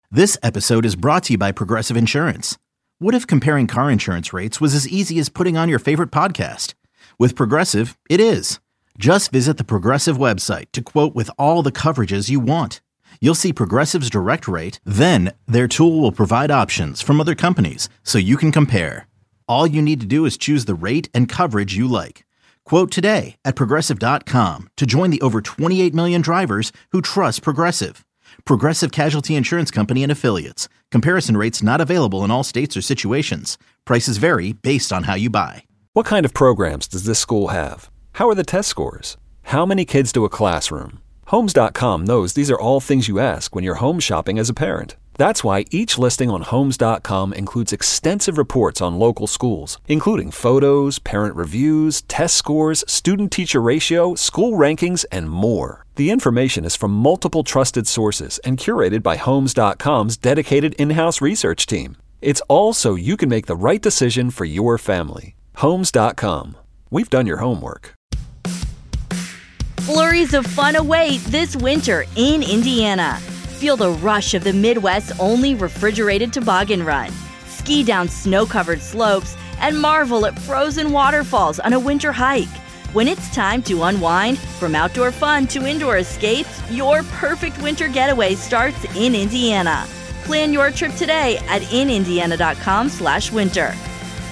This episode is brought to you by Progressive Insurance. What if comparing car insurance rates was as easy as putting on your favorite podcast? With Progressive, it is. Just visit the Progressive website to quote with all the coverages you want. You'll see Progressive's direct rate, then their tool will provide options from other companies so you can compare. All you need to do is choose the rate and coverage you like. Quote today at Progressive.com to join the over 28 million drivers who trust Progressive. Progressive Casualty Insurance Company and Affiliates. Comparison rates not available in all states or situations. Prices vary based on how you buy. What kind of programs does this school have? How are the test scores? How many kids do a classroom? Homes.com knows these are all things you ask when you're home shopping as a parent. That's why each listing on Homes.com includes extensive reports on local schools, including photos, parent reviews, test scores, student-teacher ratio, school rankings, and more. The information is from multiple trusted sources and curated by Homes.com's dedicated in-house research team. It's all so you can make the right decision for your family. Homes.com. We've done your homework. Flurries of fun await this winter in Indiana. Feel the rush of the Midwest's only refrigerated toboggan run. Ski down snow-covered slopes and marvel at frozen waterfalls on a winter hike. When it's time to unwind, from outdoor fun to indoor escapes, your perfect winter getaway starts in Indiana. Plan your trip today at inindiana.com/winter.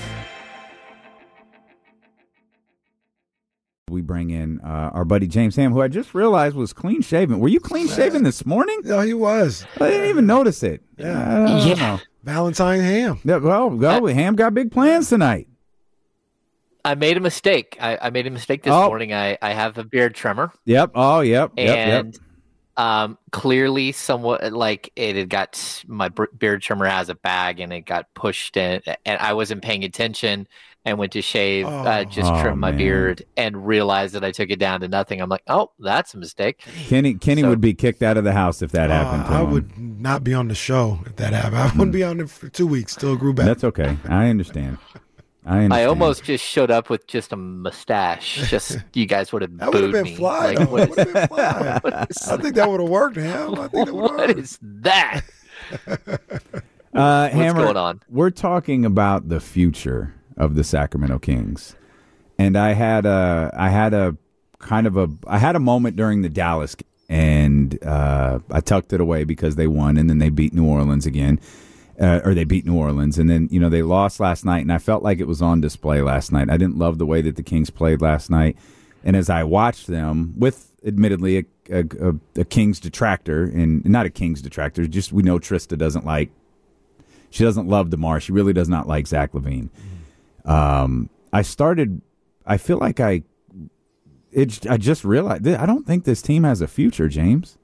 We bring in our buddy James Ham, who I just realized was clean shaven. Were you clean shaven this morning? No, he was. I didn't even notice it. Yeah. I don't know. Valentine Ham. Yeah, well, Ham got big plans tonight. I made a mistake. I made a mistake this morning. I have a beard trimmer. Yep. Oh, yep. And clearly, somewhat like it had got my beard trimmer has a bag, and it got pushed in, and I wasn't paying attention. And went to shave, trim my beard, and realized that I took it down to nothing. I'm like, oh, that's a mistake. Kenny would be kicked out of the house if that happened to him. I would not be on the show if that happened. I wouldn't be on it for 2 weeks. Still grew back. That's okay. I understand. I almost just showed up with just a mustache. Just you guys would have booed me. Fly, like, would have been fly. I think that would have worked, Ham. I think that what is that? What's Hammer, going on? We're talking about the future of the Sacramento Kings, and I had a moment during the Dallas game, and I tucked it away because they won, and then they beat New Orleans again, and then they lost last night, and I felt like it was on display last night. I didn't love the way that the Kings played last night, and as I watched them, with admittedly a Kings detractor, and not a Kings detractor, just we know Trista doesn't love DeMar. She really does not like Zach LaVine. I feel like I just realized I don't think this team has a future, James.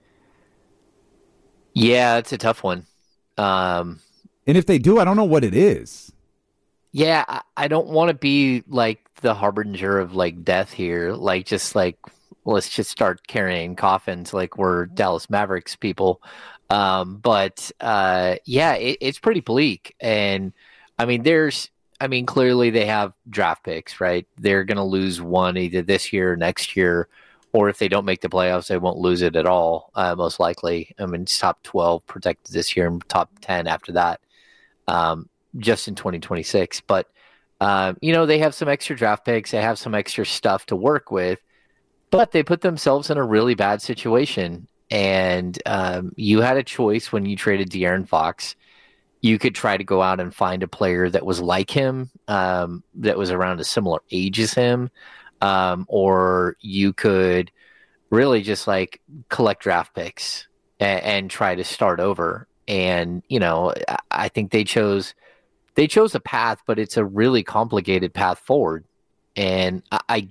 Yeah, it's a tough one. And if they do, I don't know what it is. Yeah, I don't want to be like the harbinger of like death here. Like, just like, let's just start carrying coffins like we're Dallas Mavericks people. But it's pretty bleak. And I mean, clearly they have draft picks, right? They're going to lose one either this year or next year, or if they don't make the playoffs, they won't lose it at all, most likely. I mean, it's top 12 protected this year and top 10 after that, just in 2026. But, they have some extra draft picks. They have some extra stuff to work with, but they put themselves in a really bad situation. And you had a choice when you traded De'Aaron Fox. You could try to go out and find a player that was like him, that was around a similar age as him, or you could really just like collect draft picks and try to start over. And I think they chose a path, but it's a really complicated path forward. And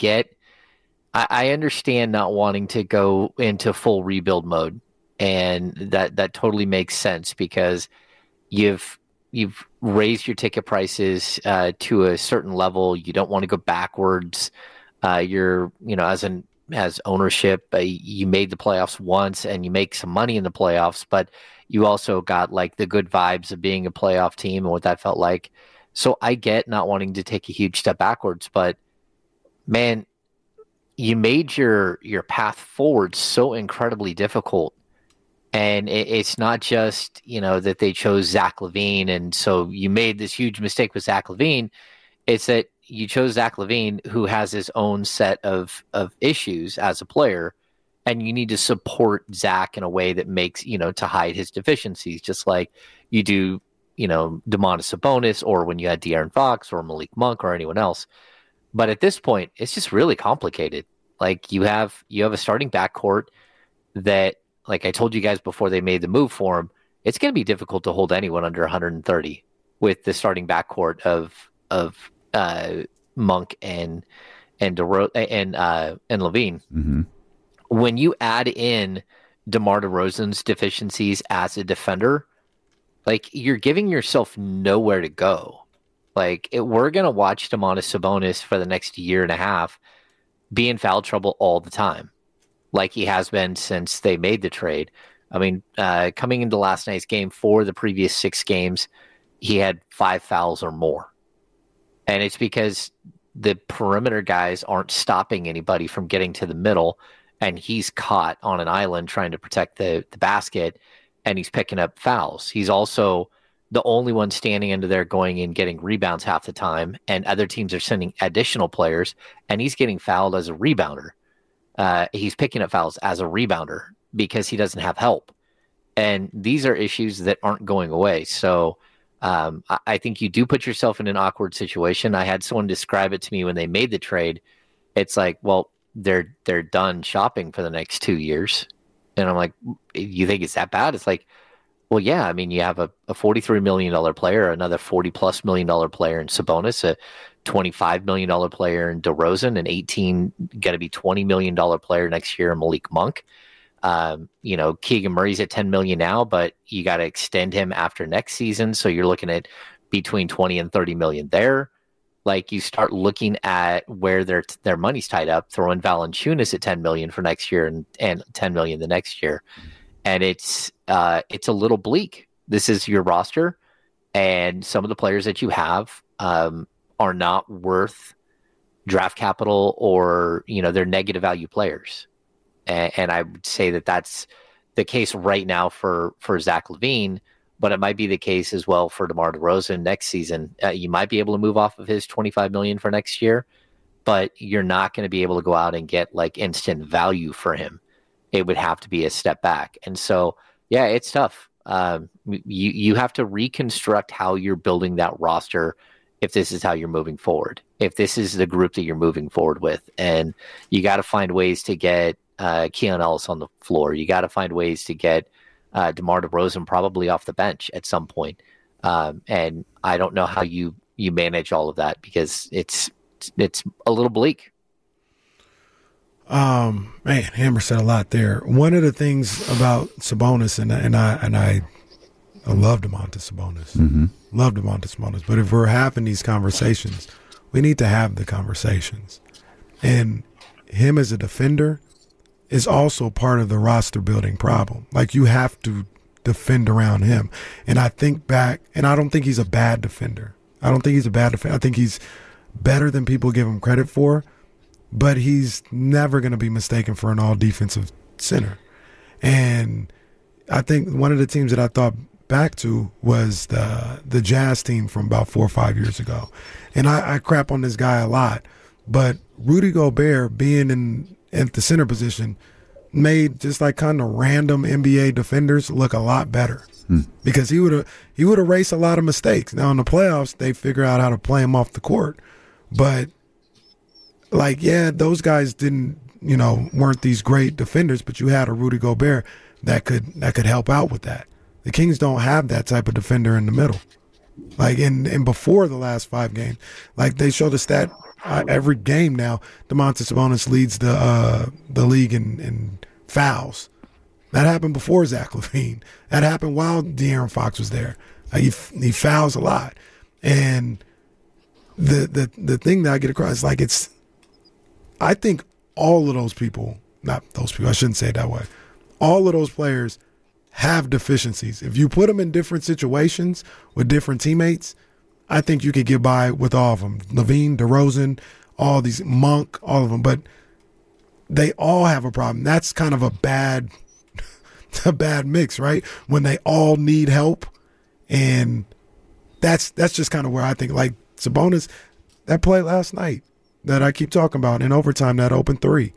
I understand not wanting to go into full rebuild mode, and that totally makes sense because you've raised your ticket prices to a certain level. You don't want to go backwards. You're as ownership, you made the playoffs once and you make some money in the playoffs, but you also got like the good vibes of being a playoff team and what that felt like. So I get not wanting to take a huge step backwards, but man, you made your path forward so incredibly difficult. And it's not just, that they chose Zach LaVine, and so you made this huge mistake with Zach LaVine. It's that you chose Zach LaVine, who has his own set of issues as a player, and you need to support Zach in a way that makes, to hide his deficiencies, just like you do, Domantas Sabonis, or when you had De'Aaron Fox or Malik Monk or anyone else. But at this point, it's just really complicated. Like you have a starting backcourt that, like I told you guys before they made the move for him, it's going to be difficult to hold anyone under 130 with the starting backcourt of Monk and LaVine. Mm-hmm. When you add in DeMar DeRozan's deficiencies as a defender, like you're giving yourself nowhere to go. Like we're going to watch Domantas Sabonis for the next year and a half be in foul trouble all the time, like he has been since they made the trade. I mean, coming into last night's game, for the previous 6 games, he had 5 fouls or more. And it's because the perimeter guys aren't stopping anybody from getting to the middle, and he's caught on an island trying to protect the basket, and he's picking up fouls. He's also the only one standing under there going and getting rebounds half the time, and other teams are sending additional players, and he's getting fouled as a rebounder. He's picking up fouls as a rebounder because he doesn't have help. And these are issues that aren't going away. So I think you do put yourself in an awkward situation. I had someone describe it to me when they made the trade. It's like, well, they're done shopping for the next 2 years. And I'm like, you think it's that bad? It's like, well, yeah. I mean, you have a $43 million player, another $40+ million player in Sabonis, a $25 million player in DeRozan, an going to be $20 million player next year in Malik Monk. Keegan Murray's at $10 million now, but you got to extend him after next season. So you're looking at between 20 and 30 million there. Like you start looking at where their money's tied up, throwing Valanciunas at 10 million for next year and 10 million the next year. And it's a little bleak. This is your roster, and some of the players that you have are not worth draft capital, or they're negative value players. And I would say that that's the case right now for Zach LaVine, but it might be the case as well for DeMar DeRozan next season. You might be able to move off of his $25 million for next year, but you're not going to be able to go out and get like instant value for him. It would have to be a step back. And so, yeah, it's tough. You have to reconstruct how you're building that roster if this is how you're moving forward, if this is the group that you're moving forward with. And you got to find ways to get Keon Ellis on the floor. You got to find ways to get DeMar DeRozan probably off the bench at some point. And I don't know how you manage all of that, because it's a little bleak. Man, Hammer said a lot there. One of the things about Sabonis, and I love Domantas Sabonis. Mm-hmm. Love Domantas Sabonis. But if we're having these conversations, we need to have the conversations. And him as a defender is also part of the roster building problem. Like, you have to defend around him. And I think back, and I don't think he's a bad defender. I think he's better than people give him credit for, but he's never going to be mistaken for an all-defensive center. And I think one of the teams that I thought back to was the Jazz team from about 4 or 5 years ago. And I crap on this guy a lot, but Rudy Gobert being at the center position made just like kind of random NBA defenders look a lot better, because he would erase a lot of mistakes. Now in the playoffs, they figure out how to play him off the court, but like, yeah, those guys weren't these great defenders, but you had a Rudy Gobert that could help out with that. The Kings don't have that type of defender in the middle. Like and before the last 5 games, like they show the stat every game now, Domantas Sabonis leads the league in fouls. That happened before Zach LaVine. That happened while De'Aaron Fox was there. He fouls a lot, and the thing that I get across is like I think all of those people, not those people, I shouldn't say it that way. All of those players have deficiencies. If you put them in different situations with different teammates, I think you could get by with all of them. LaVine, DeRozan, all these, Monk, all of them. But they all have a problem. That's kind of a bad a bad mix, right? When they all need help. And that's just kind of where I think, like, Sabonis, that play last night that I keep talking about in overtime, that open three.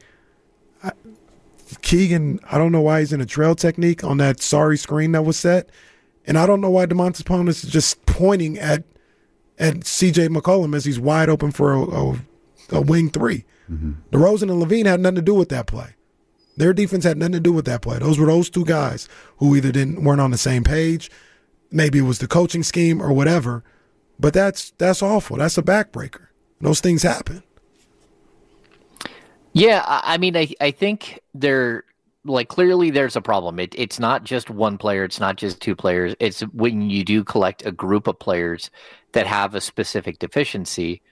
Keegan, I don't know why he's in a trail technique on that sorry screen that was set. And I don't know why Domantas Sabonis is just pointing at C.J. McCollum as he's wide open for a wing three. Mm-hmm. DeRozan and Levine had nothing to do with that play. Their defense had nothing to do with that play. Those were those two guys who either weren't on the same page, maybe it was the coaching scheme or whatever. But that's awful. That's a backbreaker. Those things happen. Yeah, I mean, I think clearly there's a problem. It's not just one player. It's not just two players. It's when you do collect a group of players that have a specific deficiency.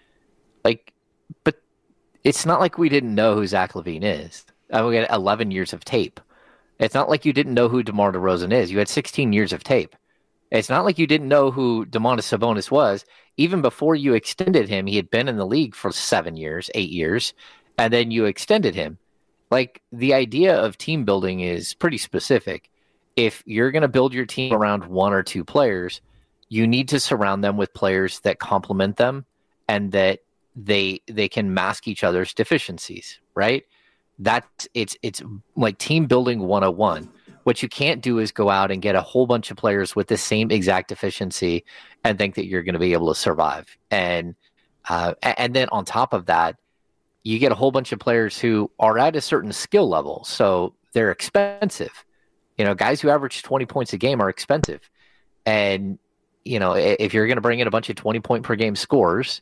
But it's not like we didn't know who Zach LaVine is. We had 11 years of tape. It's not like you didn't know who DeMar DeRozan is. You had 16 years of tape. It's not like you didn't know who Domantas Sabonis was. Even before you extended him, he had been in the league for 8 years. And then you extended him. Like, the idea of team building is pretty specific. If you're going to build your team around one or two players, you need to surround them with players that complement them and that they can mask each other's deficiencies, right? It's like team building 101. What you can't do is go out and get a whole bunch of players with the same exact deficiency and think that you're going to be able to survive. And then on top of that, you get a whole bunch of players who are at a certain skill level, so they're expensive. Guys who average 20 points a game are expensive. And, if you're going to bring in a bunch of 20-point per game scorers,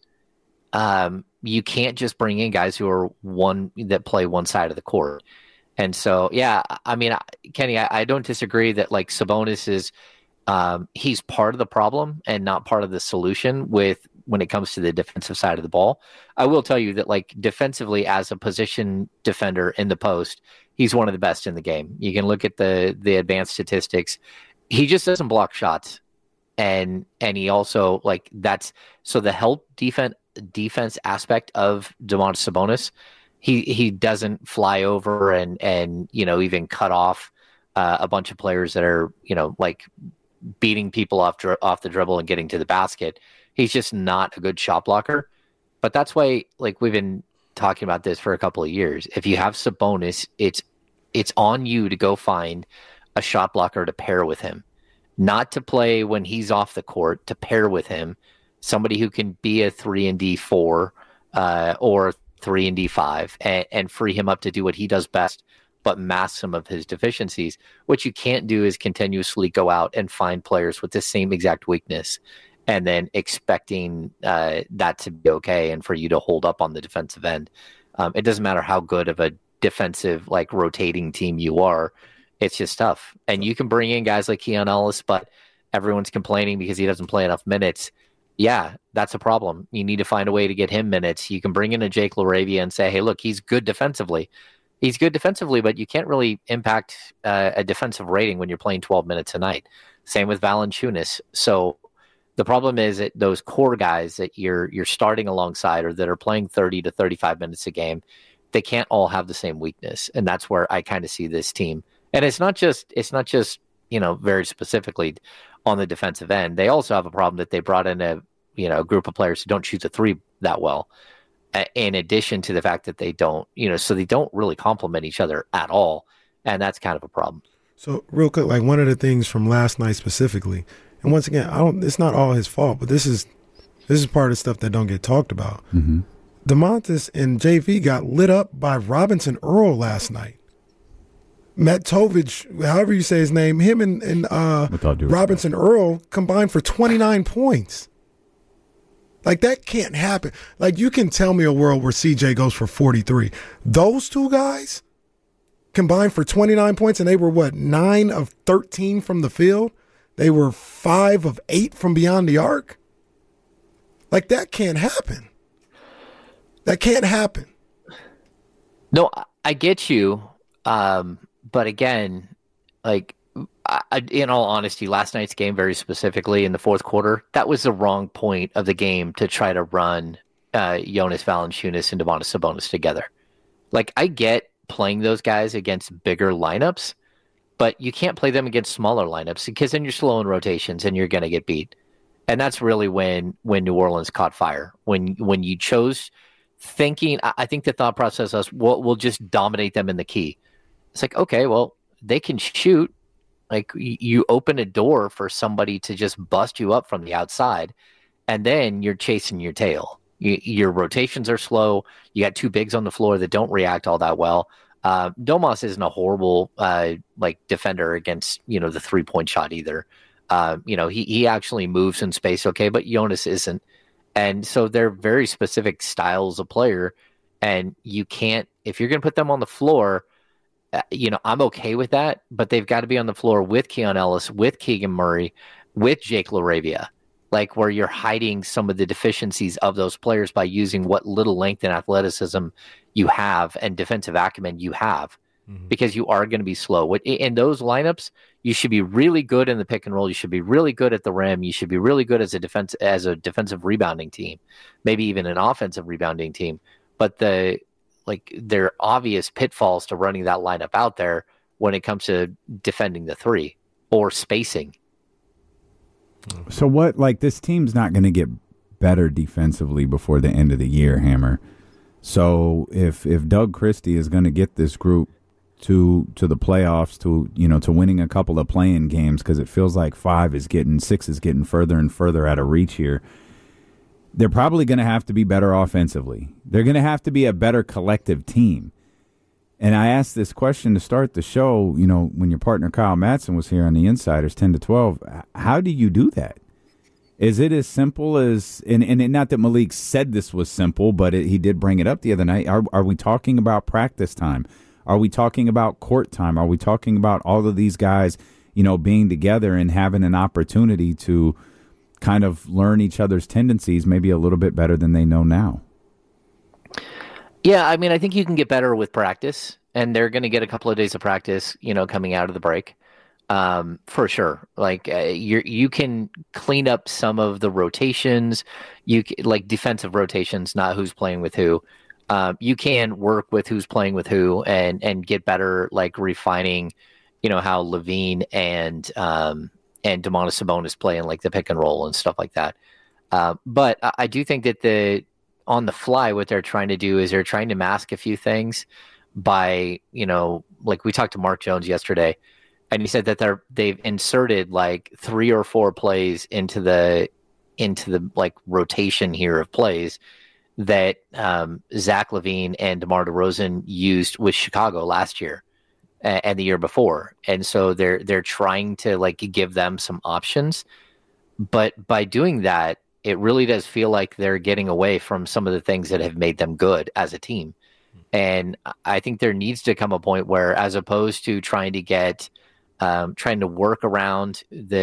you can't just bring in guys who are that play one side of the court. And so, yeah, I mean, Kenny, I don't disagree that, like, Sabonis is he's part of the problem and not part of the solution when it comes to the defensive side of the ball. I will tell you that, like, defensively as a position defender in the post, he's one of the best in the game. You can look at the advanced statistics. He just doesn't block shots. And he also, like, so the help defense aspect of Domantas Sabonis, he doesn't fly over and even cut off a bunch of players that are, like, beating people off the dribble and getting to the basket. He's just not a good shot blocker. But that's why, like, we've been talking about this for a couple of years. If you have Sabonis, it's on you to go find a shot blocker to pair with him. Not to play when he's off the court, to pair with him. Somebody who can be a 3-and-D 4 or 3-and-D 5 and free him up to do what he does best, but mask some of his deficiencies. What you can't do is continuously go out and find players with the same exact weakness and then expecting that to be okay and for you to hold up on the defensive end. It doesn't matter how good of a defensive, like, rotating team you are. It's just tough. And you can bring in guys like Keon Ellis, but everyone's complaining because he doesn't play enough minutes. Yeah, that's a problem. You need to find a way to get him minutes. You can bring in a Jake LaRavia and say, hey, look, he's good defensively. He's good defensively, but you can't really impact a defensive rating when you're playing 12 minutes a night. Same with Valanciunas. So the problem is that those core guys that you're starting alongside or that are playing 30 to 35 minutes a game, they can't all have the same weakness. And that's where I kind of see this team. And it's not just very specifically on the defensive end. They also have a problem that they brought in a group of players who don't shoot the three that well. In addition to the fact that they don't, so they don't really complement each other at all. And that's kind of a problem. So real quick, like, one of the things from last night specifically, and once again, it's not all his fault, but this is part of the stuff that don't get talked about. Mm-hmm. Domantas and JV got lit up by Robinson Earl last night. Matovich, however you say his name, him and Robinson Earl combined for 29 points. Like, that can't happen. Like, you can tell me a world where CJ goes for 43. Those two guys combined for 29 points, and they were, 9 of 13 from the field? They were 5 of 8 from beyond the arc? Like, that can't happen. That can't happen. No, I get you. But again, like, in all honesty, last night's game, very specifically in the fourth quarter, that was the wrong point of the game to try to run Jonas Valanciunas and Domantas Sabonis together. Like, I get playing those guys against bigger lineups, but you can't play them against smaller lineups because then you're slow in rotations and you're going to get beat. And that's really when New Orleans caught fire. When you chose thinking, I think the thought process was, we'll just dominate them in the key. It's like, okay, well, they can shoot. Like, you open a door for somebody to just bust you up from the outside, and then you're chasing your tail. Your rotations are slow. You got two bigs on the floor that don't react all that well. Domas isn't a horrible defender against the 3-point shot either. He actually moves in space okay, but Jonas isn't. And so they're very specific styles of player, and you can't, if you're going to put them on the floor, I'm okay with that, but they've got to be on the floor with Keon Ellis, with Keegan Murray, with Jake LaRavia, like where you're hiding some of the deficiencies of those players by using what little length and athleticism you have and defensive acumen you have, because you are going to be slow. In those lineups, you should be really good in the pick and roll. You should be really good at the rim. You should be really good as a defensive rebounding team, maybe even an offensive rebounding team. But there are obvious pitfalls to running that lineup out there when it comes to defending the three or spacing. So this team's not going to get better defensively before the end of the year, Hammer. So if Doug Christie is going to get this group to the playoffs, to winning a couple of play-in games, because it feels like 6 is getting further and further out of reach here, they're probably going to have to be better offensively. They're going to have to be a better collective team. And I asked this question to start the show, when your partner Kyle Madsen was here on the Insiders 10 to 12. How do you do that? Is it as simple as, and not that Malik said this was simple, but he did bring it up the other night. Are we talking about practice time? Are we talking about court time? Are we talking about all of these guys, being together and having an opportunity to kind of learn each other's tendencies maybe a little bit better than they know now? Yeah, I mean, I think you can get better with practice, and they're going to get a couple of days of practice, coming out of the break, for sure. You can clean up some of the rotations, defensive rotations, not who's playing with who. You can work with who's playing with who and get better, refining, how Levine and Domantas Sabonis play in the pick and roll and stuff like that. But I do think that on the fly, what they're trying to do is they're trying to mask a few things by, we talked to Mark Jones yesterday, and he said that they've inserted 3 or 4 plays into the rotation here of plays that Zach LaVine and DeMar DeRozan used with Chicago last year and the year before. And so they're trying to give them some options. But by doing that, it really does feel like they're getting away from some of the things that have made them good as a team. And I think there needs to come a point where, as opposed to trying to work around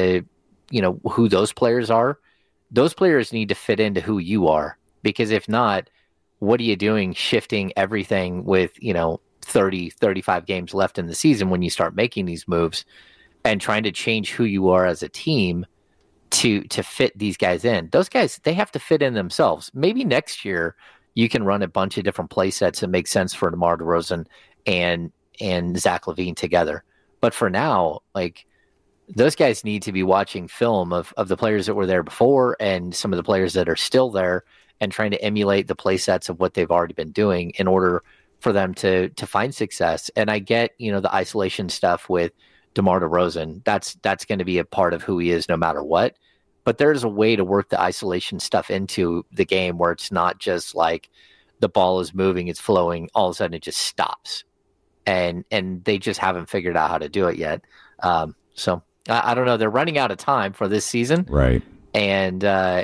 who those players are, those players need to fit into who you are. Because if not, what are you doing shifting everything with, 30, 35 games left in the season when you start making these moves and trying to change who you are as a team to fit these guys in? Those guys, they have to fit in themselves. Maybe next year you can run a bunch of different play sets that make sense for DeMar DeRozan and Zach LaVine together. But for now, those guys need to be watching film of the players that were there before and some of the players that are still there, and trying to emulate the play sets of what they've already been doing in order for them to find success. And I get, the isolation stuff with DeMar DeRozan. That's going to be a part of who he is no matter what. But there's a way to work the isolation stuff into the game where it's not just the ball is moving, it's flowing, all of a sudden it just stops. And they just haven't figured out how to do it yet. So I don't know. They're running out of time for this season. Right. And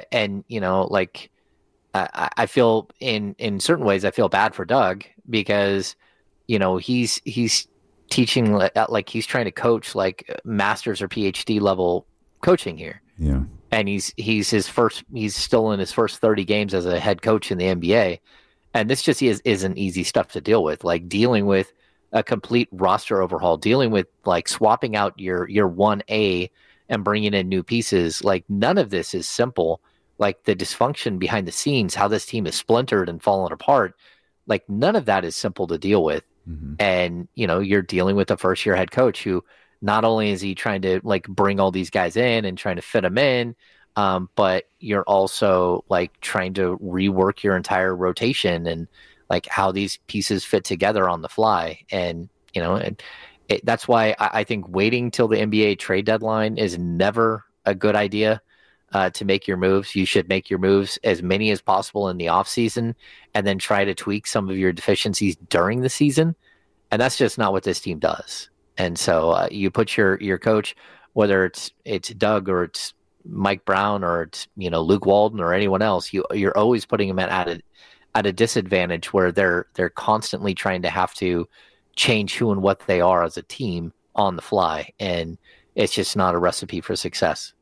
I feel in certain ways, I feel bad for Doug because, he's teaching he's trying to coach master's or PhD level coaching here. Yeah. And he's still in his first 30 games as a head coach in the NBA. And this just isn't easy stuff to deal with, dealing with a complete roster overhaul, dealing with swapping out your 1A and bringing in new pieces. None of this is simple. The dysfunction behind the scenes, how this team is splintered and fallen apart, none of that is simple to deal with. Mm-hmm. And, you're dealing with a first-year head coach who not only is he trying to like bring all these guys in and trying to fit them in, but you're also like trying to rework your entire rotation and like how these pieces fit together on the fly. And, you know, that's why I think waiting till the NBA trade deadline is never a good idea to make your moves. You should make your moves as many as possible in the offseason and then try to tweak some of your deficiencies during the season. And that's just not what this team does. And so you put your coach, whether it's Doug or it's Mike Brown or it's, you know, Luke Walton or anyone else, you're always putting them at a disadvantage where they're constantly trying to have to change who and what they are as a team on the fly. And it's just not a recipe for success.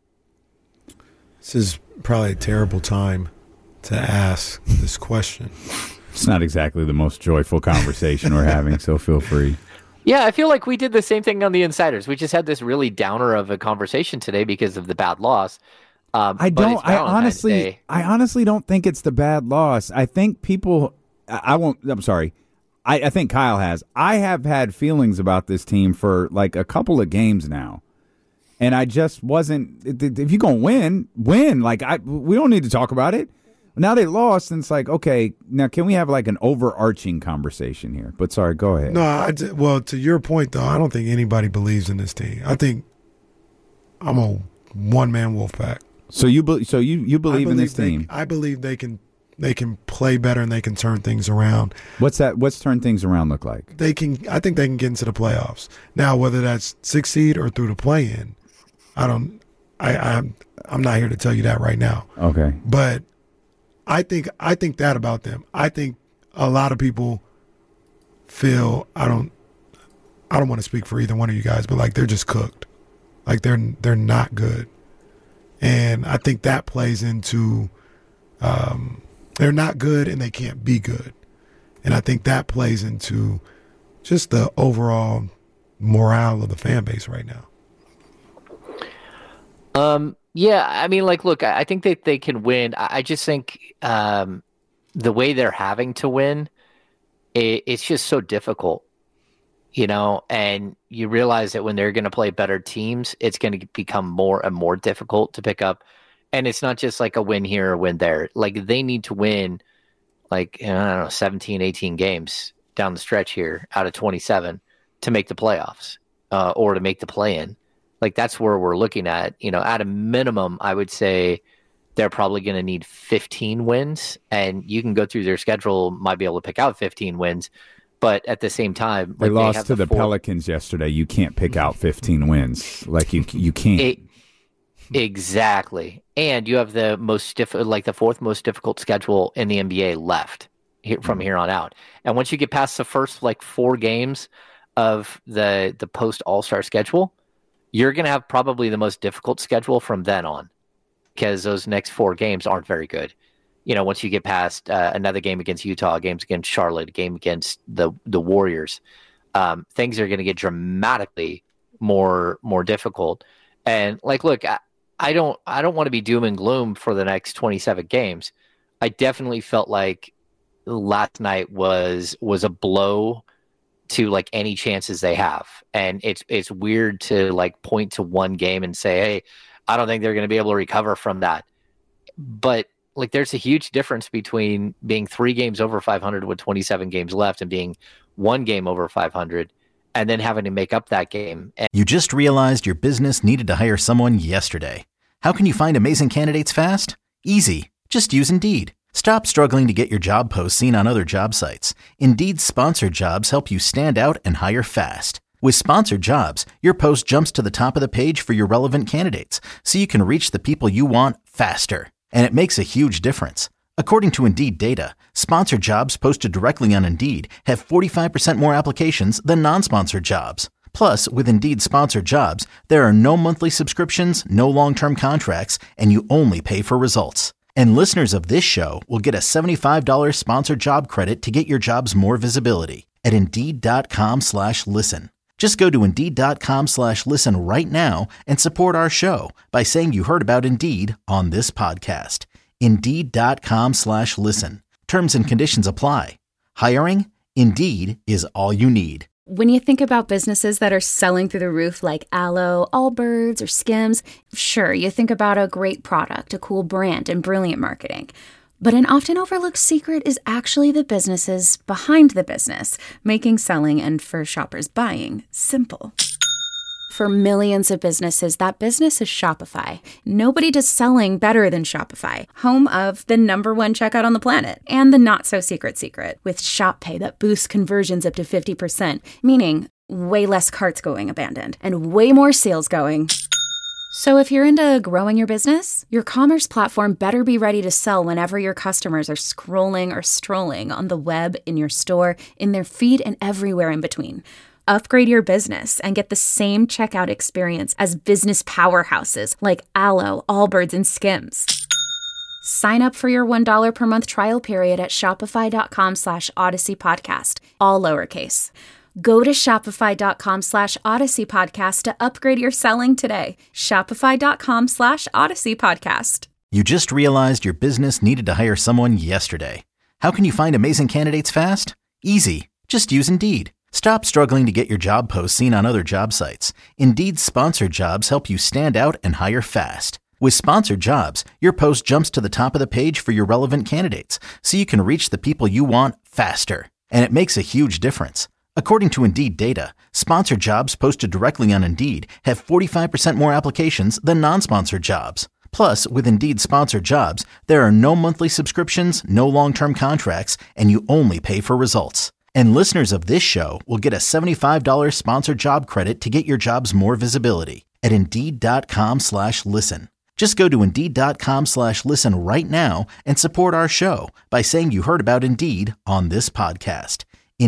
This is probably a terrible time to ask this question. It's not exactly the most joyful conversation we're having, so feel free. Yeah, I feel like we did the same thing on the Insiders. We just had this really downer of a conversation today because of the bad loss. I honestly don't think it's the bad loss. I think people, I'm sorry. I think Kyle has. I have had feelings about this team for like a couple of games now. And I just wasn't, if you're going to win. Like, we don't need to talk about it. Now they lost, and it's like, okay, now can we have like an overarching conversation here? But sorry, go ahead. No, well, to your point, though, I don't think anybody believes in this team. I think I'm a one-man Wolfpack. So you believe in this team? I believe they can play better and they can turn things around. What's turn things around look like? I think they can get into the playoffs. Now, whether that's 6 seed or through the play-in, I'm not here to tell you that right now. Okay. But I think that about them. I think a lot of people feel I don't want to speak for either one of you guys, but like they're just cooked. Like they're not good. And I think that plays into they're not good and they can't be good. And I think that plays into just the overall morale of the fan base right now. Yeah, I mean, like, look, I think that they can win. I just think the way they're having to win, it's just so difficult, you know, and you realize that when they're going to play better teams, it's going to become more and more difficult to pick up. And it's not just like a win here or win there. Like, they need to win, like, I don't know, 17, 18 games down the stretch here out of 27 to make the playoffs or to make the play-in. Like, that's where we're looking at, you know, at a minimum, I would say they're probably going to need 15 wins, and you can go through their schedule, might be able to pick out 15 wins, but at the same time, they lost to the Pelicans yesterday. You can't pick out 15 wins. Like, you can't. Exactly. And you have the the fourth most difficult schedule in the NBA left from here on out. And once you get past the first, like, 4 games of the post All-Star schedule, you're going to have probably the most difficult schedule from then on because those next 4 games aren't very good. You know, once you get past another game against Utah, games against Charlotte, a game against the Warriors, things are going to get dramatically more difficult. And like, look, I don't want to be doom and gloom for the next 27 games. I definitely felt like last night was a blow to like any chances they have. And it's weird to like point to one game and say, hey, I don't think they're going to be able to recover from that. But like, there's a huge difference between being 3 games over 500 with 27 games left and being 1 game over 500 and then having to make up that game. You just realized your business needed to hire someone yesterday. How can you find amazing candidates fast? Easy. Just use Indeed. Stop struggling to get your job posts seen on other job sites. Indeed's sponsored jobs help you stand out and hire fast. With sponsored jobs, your post jumps to the top of the page for your relevant candidates, so you can reach the people you want faster. And it makes a huge difference. According to Indeed data, sponsored jobs posted directly on Indeed have 45% more applications than non-sponsored jobs. Plus, with Indeed sponsored jobs, there are no monthly subscriptions, no long-term contracts, and you only pay for results. And listeners of this show will get a $75 sponsored job credit to get your jobs more visibility at Indeed.com/listen. Just go to Indeed.com/listen right now and support our show by saying you heard about Indeed on this podcast. Indeed.com/listen. Terms and conditions apply. Hiring? Indeed is all you need. When you think about businesses that are selling through the roof like Aloe, Allbirds, or Skims, sure, you think about a great product, a cool brand, and brilliant marketing. But an often overlooked secret is actually the businesses behind the business, making selling and for shoppers buying simple. For millions of businesses, that business is Shopify. Nobody does selling better than Shopify, home of the #1 checkout on the planet and the not-so-secret secret with Shop Pay that boosts conversions up to 50%, meaning way less carts going abandoned and way more sales going. So if you're into growing your business, your commerce platform better be ready to sell whenever your customers are scrolling or strolling on the web, in your store, in their feed, and everywhere in between. Upgrade your business and get the same checkout experience as business powerhouses like Aloe, Allbirds, and Skims. Sign up for your $1 per month trial period at shopify.com/Odyssey Podcast, all lowercase. Go to shopify.com/Odyssey Podcast to upgrade your selling today. Shopify.com/Odyssey Podcast. You just realized your business needed to hire someone yesterday. How can you find amazing candidates fast? Easy. Just use Indeed. Stop struggling to get your job posts seen on other job sites. Indeed's sponsored jobs help you stand out and hire fast. With sponsored jobs, your post jumps to the top of the page for your relevant candidates, so you can reach the people you want faster. And it makes a huge difference. According to Indeed data, sponsored jobs posted directly on Indeed have 45% more applications than non-sponsored jobs. Plus, with Indeed sponsored jobs, there are no monthly subscriptions, no long-term contracts, and you only pay for results. And listeners of this show will get a $75 sponsored job credit to get your jobs more visibility at Indeed.com/listen. Just go to Indeed.com/listen right now and support our show by saying you heard about Indeed on this podcast.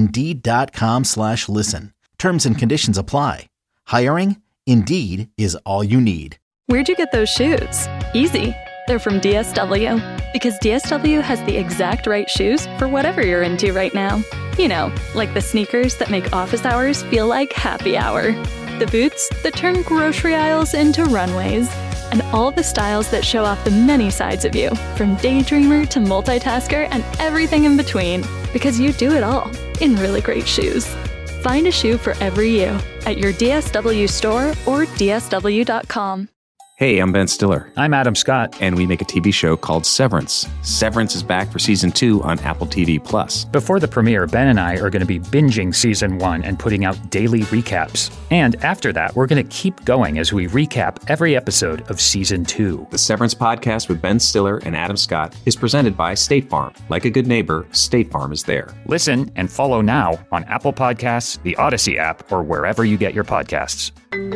Indeed.com/listen. Terms and conditions apply. Hiring? Indeed is all you need. Where'd you get those shoes? Easy. They're from DSW. Because DSW has the exact right shoes for whatever you're into right now. You know, like the sneakers that make office hours feel like happy hour. The boots that turn grocery aisles into runways. And all the styles that show off the many sides of you, from daydreamer to multitasker and everything in between. Because you do it all in really great shoes. Find a shoe for every you at your DSW store or DSW.com. Hey, I'm Ben Stiller. I'm Adam Scott. And we make a TV show called Severance. Severance is back for season 2 on Apple TV+. Before the premiere, Ben and I are going to be binging season 1 and putting out daily recaps. And after that, we're going to keep going as we recap every episode of season 2. The Severance podcast with Ben Stiller and Adam Scott is presented by State Farm. Like a good neighbor, State Farm is there. Listen and follow now on Apple Podcasts, the Odyssey app, or wherever you get your podcasts.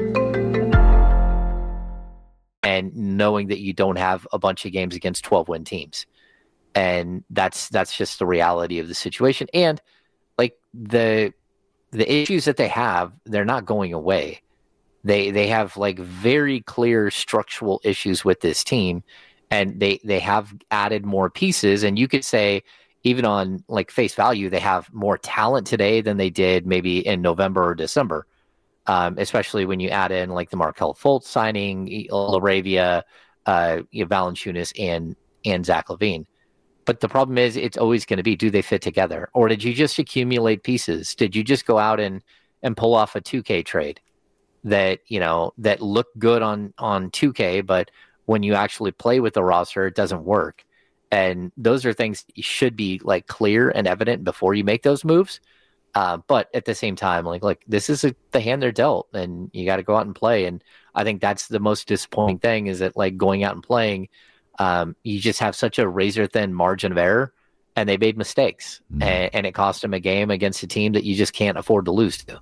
And knowing that you don't have a bunch of games against 12-win teams. And that's just the reality of the situation. And like the issues that they have, they're not going away. They have like very clear structural issues with this team, and they have added more pieces. And you could say, even on like face value, they have more talent today than they did maybe in November or December. Especially when you add in like the Markelle Fultz signing, LaRavia, Valanciunas, and Zach LaVine. But the problem is, it's always going to be, do they fit together? Or did you just accumulate pieces? Did you just go out and pull off a 2K trade that, that looked good on 2K, but when you actually play with the roster, it doesn't work? And those are things that should be like clear and evident before you make those moves. But at the same time, like this is the hand they're dealt, and you got to go out and play. And I think that's the most disappointing thing, is that like going out and playing, you just have such a razor thin margin of error, and they made mistakes, and it cost them a game against a team that you just can't afford to lose to.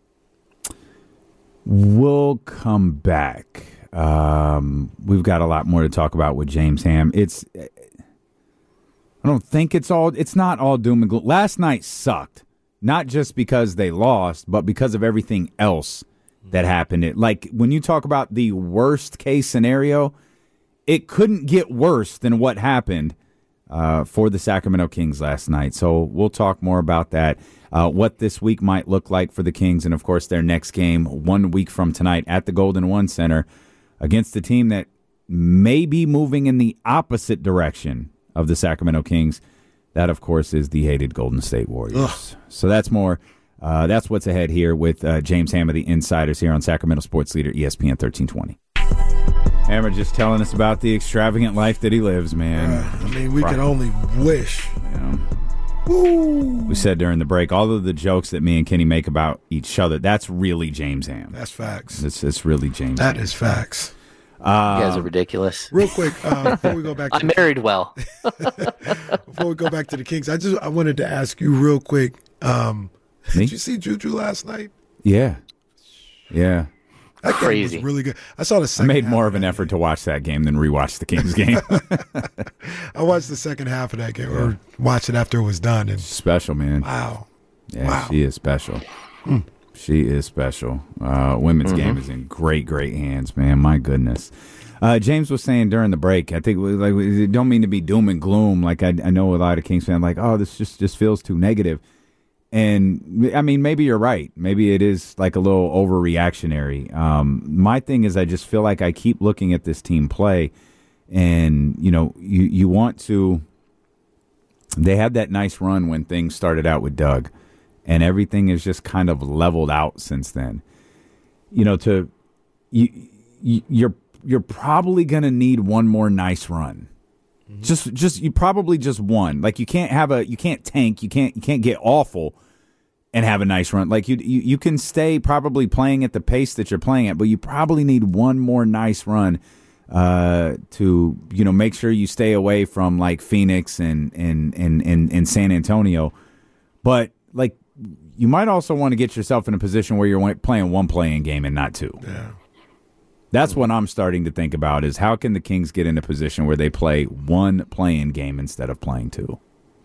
We'll come back. We've got a lot more to talk about with James Ham. I don't think it's not all doom and gloom. Last night sucked. Not just because they lost, but because of everything else that happened. Like, when you talk about the worst case scenario, it couldn't get worse than what happened for the Sacramento Kings last night. So we'll talk more about that, what this week might look like for the Kings, and, of course, their next game 1 week from tonight at the Golden One Center against a team that may be moving in the opposite direction of the Sacramento Kings. That, of course, is the hated Golden State Warriors. Ugh. So that's more That's what's ahead here with James Ham of the Insiders here on Sacramento Sports Leader, ESPN 1320. Hammer just telling us about the extravagant life that he lives, man. I mean, we can only wish. Yeah. We said during the break, all of the jokes that me and Kenny make about each other, that's really James Ham. That's facts. It's really James That Ham. is facts. You guys are ridiculous. Real quick, before we go back to I married well. before we go back to the Kings, I wanted to ask you real quick, did you see Juju last night? Yeah. That Crazy. game was really good. I saw the I second made half more of an effort to watch that game than rewatch the Kings game. I watched the second half of that game, or watched it after it was done. And Special, man. wow. Yeah, Wow. she is special. She is special. Women's game is in great hands, man. My goodness. James was saying during the break, I think, we don't mean to be doom and gloom. Like, I know a lot of Kings fans like, oh, this just feels too negative. And, I mean, maybe you're right. Maybe it is like a little overreactionary. My thing is I just feel like I keep looking at this team play, and, you want to – they had that nice run when things started out with Doug, and everything is just kind of leveled out since then. You're probably going to need one more nice run. Just you probably just one. Like, you can't tank, you can't get awful and have a nice run. Like, you can stay probably playing at the pace that you're playing at, but you probably need one more nice run to make sure you stay away from like Phoenix and San Antonio. But like, you might also want to get yourself in a position where you're playing one playing game and not two. Yeah. That's what I'm starting to think about, is how can the Kings get in a position where they play one playing game instead of playing two?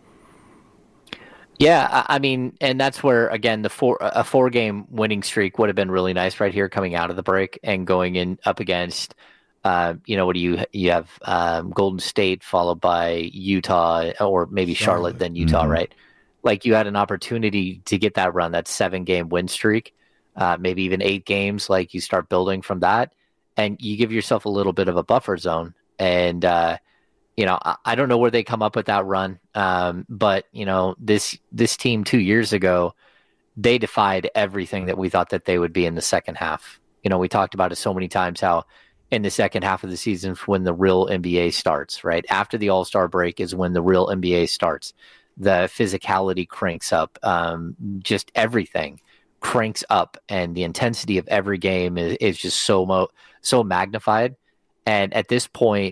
Yeah, I mean, and that's where, again, a 4-game winning streak would have been really nice right here coming out of the break and going in up against, what do you have Golden State followed by Utah, or maybe Charlotte then Utah, right? Like, you had an opportunity to get that run, that 7-game win streak, maybe even 8 games. Like, you start building from that, and you give yourself a little bit of a buffer zone. And, I don't know where they come up with that run. But, this team 2 years ago, they defied everything that we thought that they would be in the second half. We talked about it so many times, how in the second half of the season when the real NBA starts, right? After the All-Star break is when the real NBA starts. The physicality cranks up. Just everything cranks up, and the intensity of every game is just so magnified. And at this point,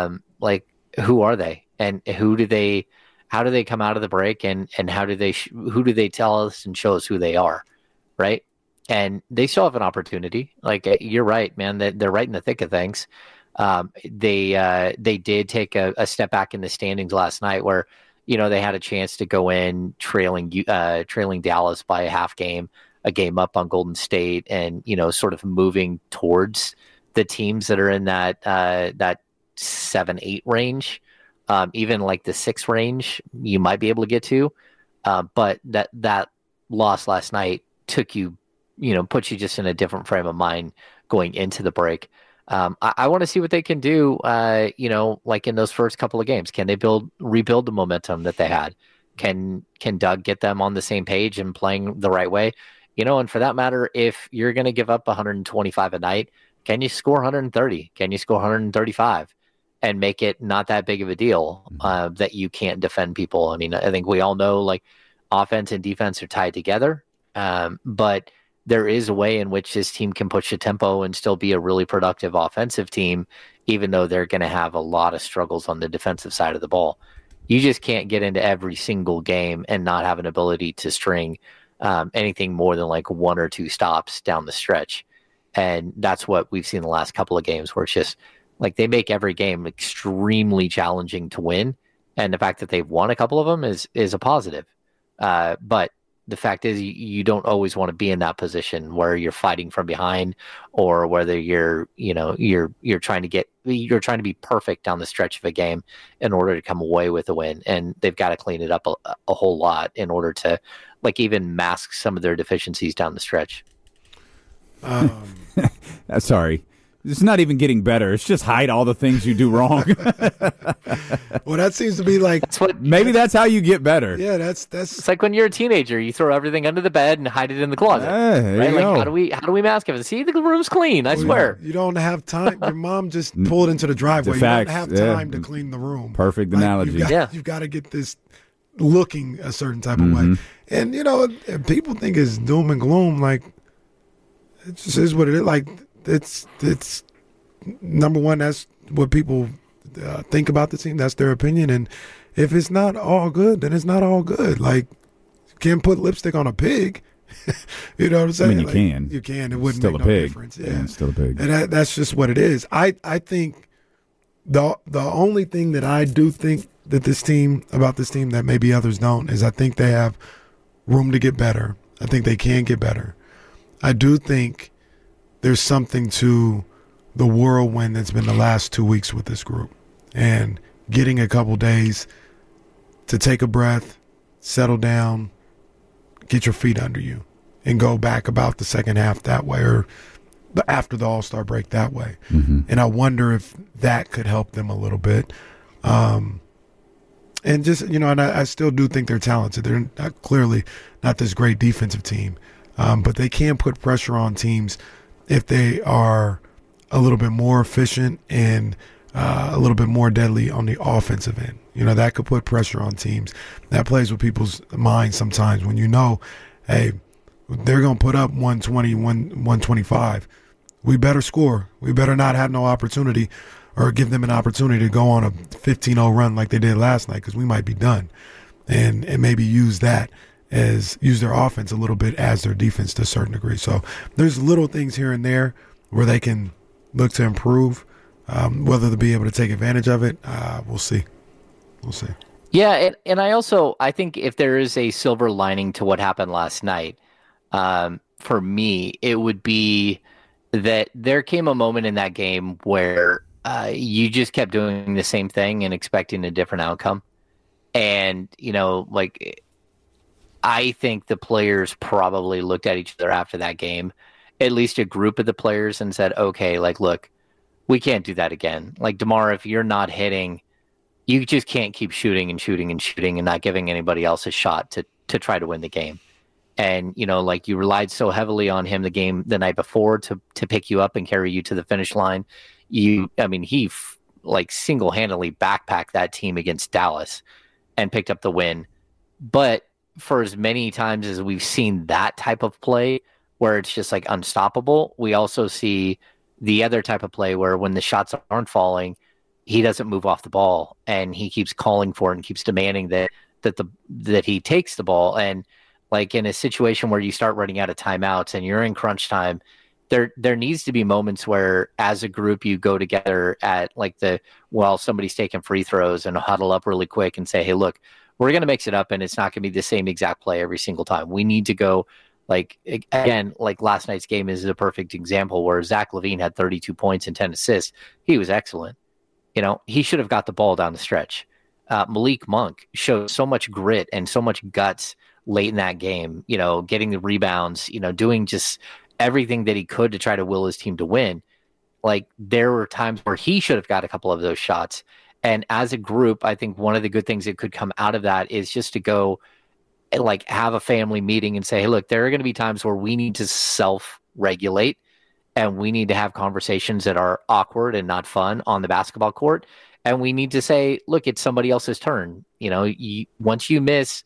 who are they, and how do they come out of the break, and how do they who do they tell us and show us who they are, right? And they still have an opportunity. Like, you're right, man, that they're right in the thick of things. They did take a step back in the standings last night, where they had a chance to go in trailing Dallas by a game up on Golden State, and sort of moving towards the teams that are in that 7-8 range, even like the 6 range, you might be able to get to. But that loss last night puts you just in a different frame of mind going into the break. I want to see what they can do, like in those first couple of games. Can they rebuild the momentum that they had? Can Doug get them on the same page and playing the right way? And for that matter, if you're going to give up 125 a night, can you score 130? Can you score 135 and make it not that big of a deal that you can't defend people? I mean, I think we all know, like, offense and defense are tied together, but there is a way in which this team can push the tempo and still be a really productive offensive team, even though they're going to have a lot of struggles on the defensive side of the ball. You just can't get into every single game and not have an ability to string anything more than like 1 or 2 stops down the stretch. And that's what we've seen the last couple of games, where it's just like they make every game extremely challenging to win. And the fact that they've won a couple of them is a positive. But the fact is, you don't always want to be in that position where you're fighting from behind, or whether you're trying to be perfect down the stretch of a game in order to come away with a win. And they've got to clean it up a whole lot in order to, like, even mask some of their deficiencies down the stretch. Sorry. It's not even getting better. It's just hide all the things you do wrong. Well, that seems to be like maybe that's how you get better. Yeah, that's it's like when you're a teenager, you throw everything under the bed and hide it in the closet. Right? Like how do we mask it? See, the room's clean. I swear. You don't have time. Your mom just pulled into the driveway. You don't have time to clean the room. Perfect analogy. You've got to get this looking a certain type of way. And people think it's doom and gloom. Like it just is what it is. Like it's number one. That's what people think about the team. That's their opinion. And if it's not all good, then it's not all good. Like you can't put lipstick on a pig. You know what I'm saying? I mean, you can. You can. It wouldn't still make a no pig. difference. Yeah, it's still a pig. And that's just what it is. I think the only thing that I do think that this team that maybe others don't is I think they have room to get better. I think they can get better. I do think there's something to the whirlwind that's been the last 2 weeks with this group, and getting a couple days to take a breath, settle down, get your feet under you, and go back about the second half that way, or after the All-Star break that way. And I wonder if that could help them a little bit. And just, and I still do think they're talented. They're clearly not this great defensive team, but they can put pressure on teams if they are a little bit more efficient and a little bit more deadly on the offensive end. That could put pressure on teams. That plays with people's minds sometimes when hey, they're going to put up 120, 125. We better score. We better not have no opportunity or give them an opportunity to go on a 15-0 run like they did last night, because we might be done. And maybe use their offense a little bit as their defense to a certain degree. So there's little things here and there where they can look to improve. Whether they'll be able to take advantage of it, we'll see. We'll see. Yeah, and I think if there is a silver lining to what happened last night, for me, it would be that there came a moment in that game where you just kept doing the same thing and expecting a different outcome. And, I think the players probably looked at each other after that game, at least a group of the players, and said, okay, look, we can't do that again. DeMar, if you're not hitting, you just can't keep shooting and shooting and shooting and not giving anybody else a shot to try to win the game. And, you relied so heavily on him the night before to pick you up and carry you to the finish line. He single-handedly backpacked that team against Dallas and picked up the win. But for as many times as we've seen that type of play where it's just unstoppable, we also see the other type of play where when the shots aren't falling, he doesn't move off the ball and he keeps calling for it and keeps demanding that he takes the ball. And in a situation where you start running out of timeouts and you're in crunch time, there needs to be moments where as a group you go together at somebody's taking free throws and huddle up really quick and say, hey, look, we're going to mix it up and it's not going to be the same exact play every single time. We need to go last night's game is a perfect example where Zach LaVine had 32 points and 10 assists. He was excellent. He should have got the ball down the stretch. Malik Monk showed so much grit and so much guts late in that game, getting the rebounds, doing just everything that he could to try to will his team to win. There were times where he should have got a couple of those shots. And as a group, I think one of the good things that could come out of that is just to go have a family meeting and say, hey, look, there are going to be times where we need to self-regulate and we need to have conversations that are awkward and not fun on the basketball court. And we need to say, look, it's somebody else's turn. Once you miss,